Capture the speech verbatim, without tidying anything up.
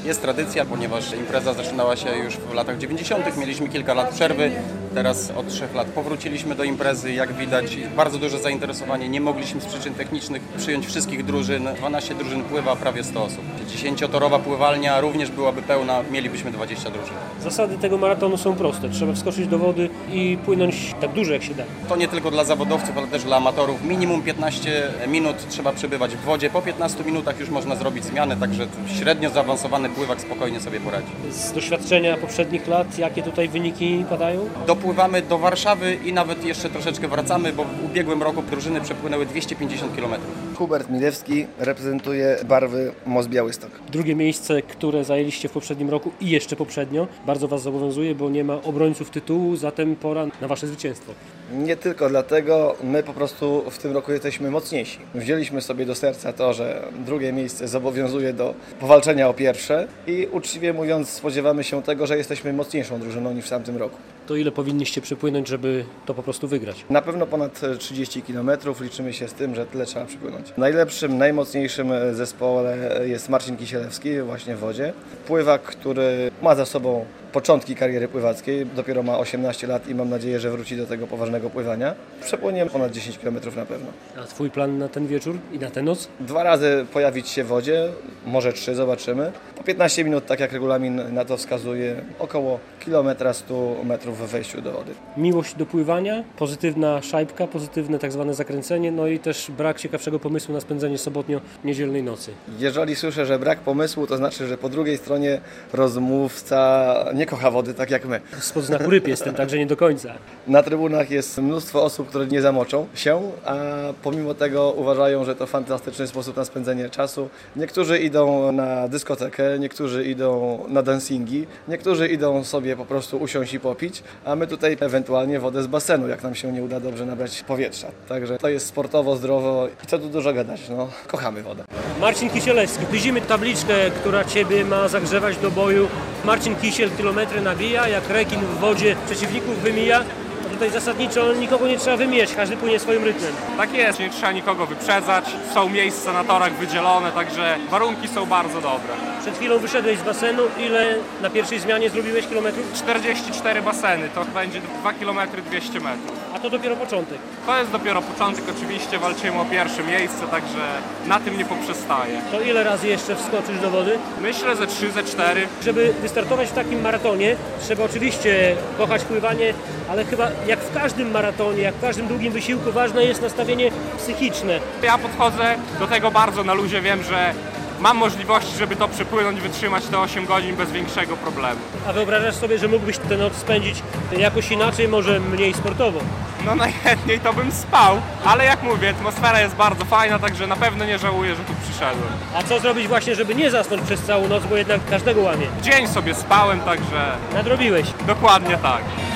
Jest tradycja, ponieważ impreza zaczynała się już w latach dziewięćdziesiątych. Mieliśmy kilka lat przerwy. Teraz od trzech lat powróciliśmy do imprezy. Jak widać, bardzo duże zainteresowanie. Nie mogliśmy z przyczyn technicznych przyjąć wszystkich drużyn. dwanaście drużyn pływa, prawie sto osób. Dziesięciotorowa pływalnia również byłaby pełna, mielibyśmy dwadzieścia drużyn. Zasady tego maratonu są proste. Trzeba wskoczyć do wody i płynąć tak dużo jak się da. To nie tylko dla zawodowców, ale też dla amatorów. Minimum piętnaście minut trzeba przebywać w wodzie. Po piętnastu minutach już można zrobić zmiany, także średnio zaawansowany pływak spokojnie sobie poradzi. Z doświadczenia poprzednich lat, jakie tutaj wyniki padają? Dopływamy do Warszawy i nawet jeszcze troszeczkę wracamy, bo w ubiegłym roku drużyny przepłynęły dwieście pięćdziesiąt kilometrów. Hubert Milewski reprezentuje barwy M O Z Białystok. Drugie miejsce, które zajęliście w poprzednim roku i jeszcze poprzednio, bardzo Was zobowiązuje, bo nie ma obrońców tytułu, zatem pora na Wasze zwycięstwo. Nie tylko dlatego, my po prostu w tym roku jesteśmy mocniejsi. Wzięliśmy sobie do serca to, że drugie miejsce zobowiązuje do powalczenia o pierwsze i uczciwie mówiąc spodziewamy się tego, że jesteśmy mocniejszą drużyną niż w tamtym roku. To ile powinniście przepłynąć, żeby to po prostu wygrać? Na pewno ponad trzydzieści kilometrów, liczymy się z tym, że tyle trzeba przepłynąć. Najlepszym, najmocniejszym zespole jest Marcin Kisielewski właśnie w wodzie. Pływak, który ma za sobą początki kariery pływackiej, dopiero ma osiemnaście lat i mam nadzieję, że wróci do tego poważnego pływania. Przepłynie ponad dziesięć kilometrów na pewno. A Twój plan na ten wieczór i na tę noc? Dwa razy pojawić się w wodzie, może trzy, zobaczymy. Po piętnaście minut, tak jak regulamin na to wskazuje, około kilometra stu metrów w wejściu do wody. Miłość do pływania, pozytywna szajbka, pozytywne tak zwane zakręcenie, no i też brak ciekawszego pomysłu na spędzenie sobotnio-niedzielnej nocy. Jeżeli słyszę, że brak pomysłu, to znaczy, że po drugiej stronie rozmówca nie kocha wody tak jak my. Spod znaku ryb jestem, także nie do końca. Na trybunach jest mnóstwo osób, które nie zamoczą się, a pomimo tego uważają, że to fantastyczny sposób na spędzenie czasu. Niektórzy idą na dyskotekę, niektórzy idą na dancingi, niektórzy idą sobie po prostu usiąść i popić, a my tutaj ewentualnie wodę z basenu, jak nam się nie uda dobrze nabrać powietrza. Także to jest sportowo, zdrowo i co tu dużo gadać, no, kochamy wodę. Marcin Kisielewski, widzimy tabliczkę, która Ciebie ma zagrzewać do boju. Marcin Kisiel kilometry nabija, jak rekin w wodzie przeciwników wymija. A tutaj zasadniczo nikogo nie trzeba wymijać, każdy płynie swoim rytmem. Tak jest, nie trzeba nikogo wyprzedzać, są miejsca na torach wydzielone, także warunki są bardzo dobre. Przed chwilą wyszedłeś z basenu, ile na pierwszej zmianie zrobiłeś kilometrów? czterdzieści cztery baseny, to będzie dwa kilometry dwieście metrów. A to dopiero początek. To jest dopiero początek, oczywiście walczymy o pierwsze miejsce, także na tym nie poprzestaję. To ile razy jeszcze wskoczysz do wody? Myślę, że trzy, ze cztery. Żeby wystartować w takim maratonie, trzeba oczywiście kochać pływanie, ale chyba jak w każdym maratonie, jak w każdym długim wysiłku, ważne jest nastawienie psychiczne. Ja podchodzę do tego bardzo na luzie, wiem, że mam możliwości, żeby to przepłynąć, wytrzymać te osiem godzin bez większego problemu. A wyobrażasz sobie, że mógłbyś tę noc spędzić jakoś inaczej, może mniej sportowo? No najchętniej to bym spał, ale jak mówię, atmosfera jest bardzo fajna, także na pewno nie żałuję, że tu przyszedłem. A co zrobić właśnie, żeby nie zasnąć przez całą noc, bo jednak każdego łamie? Dzień sobie spałem, także Nadrobiłeś. dokładnie tak.